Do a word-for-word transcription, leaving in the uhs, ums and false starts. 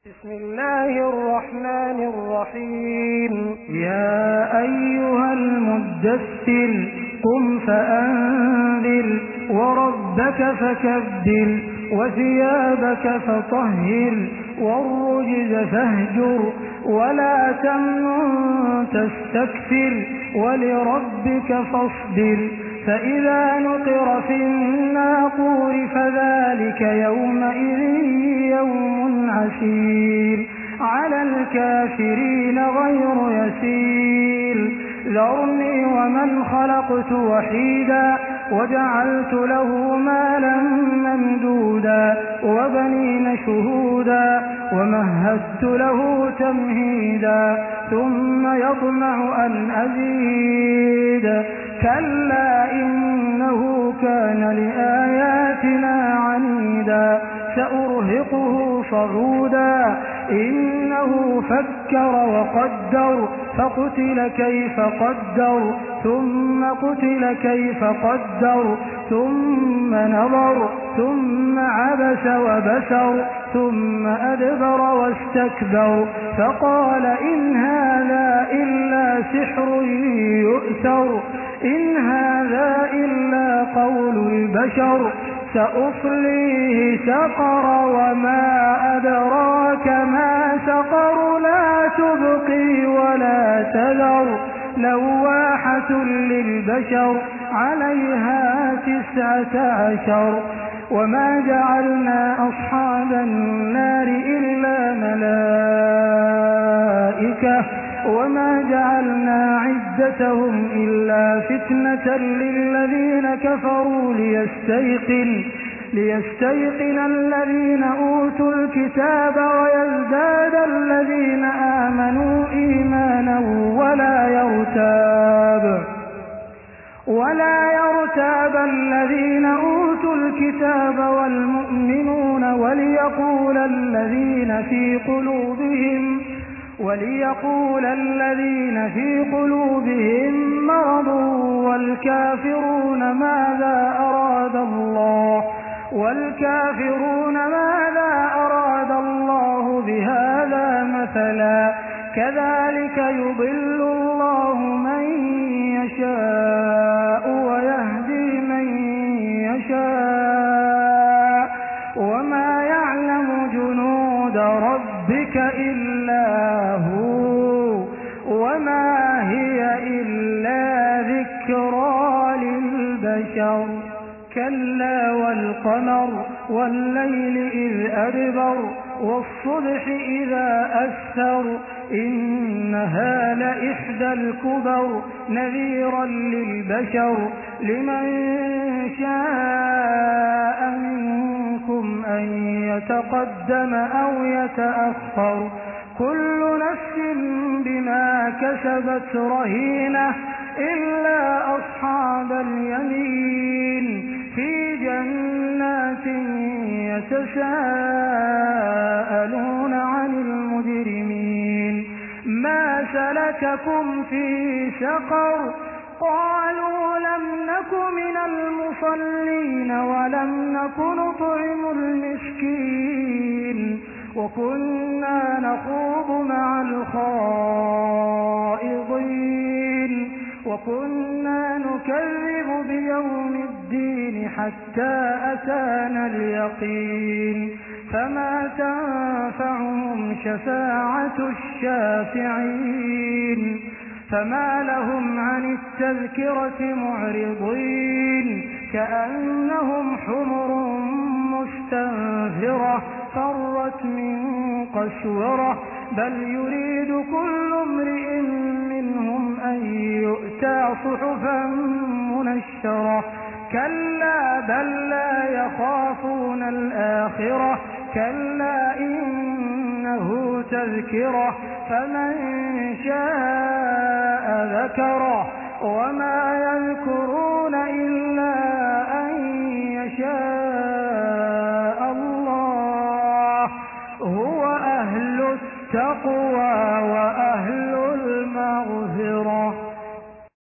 بسم الله الرحمن الرحيم. يا أيها المدثر قم فأنذر وربك فكبر وثيابك فطهر والرجز فاهجر ولا تمنن تستكثر ولربك فاصبر فإذا نقر في الناقور فذلك يومئذ يوم عسير على الكافرين غير يسير ذرني ومن خلقت وحيدا وجعلت له مالا ممدودا وبنين شهودا ومهدت له تمهيدا ثم يطمع أن أزيد كلا إنه كان لآياتنا عنيدا سأرهقه صعودا إنه فكر وقدر فقتل كيف قدر ثم قتل كيف قدر ثم نظر ثم عبس وبسر ثم أدبر واستكبر فقال إن هذا إلا سحر يؤثر إن هذا إلا قول البشر سأصليه سقر وما أدراك ما سقر لا تبقي ولا تذر لواحة للبشر عليها تسعة عشر وما جعلنا أصحاب النار إلا ملائكة وما جعلنا عدتهم إلا فتنة للذين كفروا ليستيقن ليستيقن الذين أوتوا الكتاب ويزداد الذين آمنوا إيمانا ولا يرتاب ولا يرتاب الذين أوتوا الكتاب والمؤمنون وليقول الذين في قلوبهم وليقول الذين في قلوبهم مرض والكافرون ماذا أراد الله والكافرون ماذا أراد الله بهذا مثلا كذلك يضل الله من يشاء ويهدي من يشاء وما يعلم جنود ربك إلا هو وما هي إلا ذكرى للبشر كلا والقمر والليل إذ أدبر والصبح إذا أسفر إنها لإحدى الكبر نذيرا للبشر لمن شاء منكم أن يتقدم أو يتأخر كل نفس بما كسبت رهينة إلا أصحاب اليمين في جنات يتساءلون عن المجرمين ما سلككم في سقر قالوا لم نك من المصلين ولم نك نطعم المسكين وكنا نخوض مع الخائضين وكنا نكذب بيوم الدين حتى أتانا اليقين فما تنفعهم شفاعة الشافعين فما لهم عن التذكرة معرضين كأنهم حمر مستنفرة فرت من قسورة بل يريد كل امرئ منهم أن يؤتى صحفا منشرة كلا بل لا يخافون الآخرة كلا إنه تذكرة فمن شاء ذكره وما يذكرون